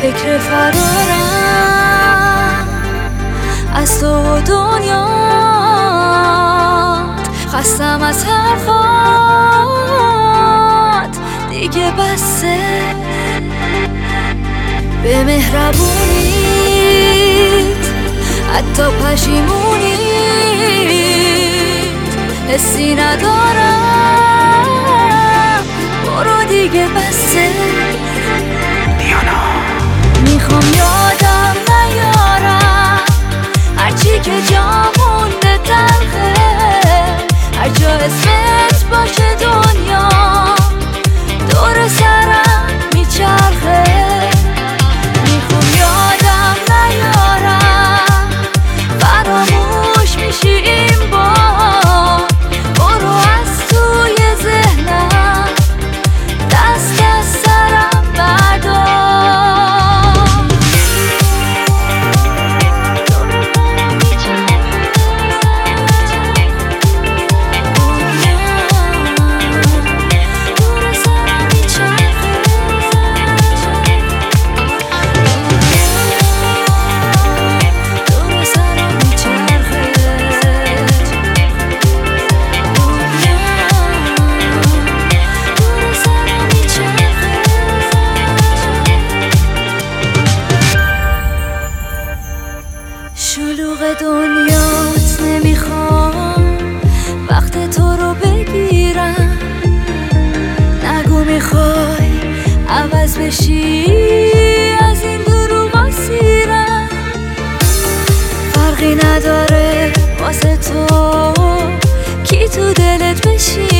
فکر فرارم از تو و دنیا، خستم از حرفات دیگه بسه. به مهربونیت حتی پشیمونیت حسی ندارم، برو دیگه بسه. میخوام یادم نیارم هرچی که جا مونده تلخه، هر جا اسمت باشه دنیا دور سرم میچرخه. میخوام یادم نیارم فراموش میشی این بار، برو از توی ذهنم دست از سرم بردار. شلوغ دنیات نمیخوام وقت تو رو بگیرم، نگو میخوای عوض بشی از این دروغا سیرم. فرقی نداره واسه تو کی تو دلت بشی،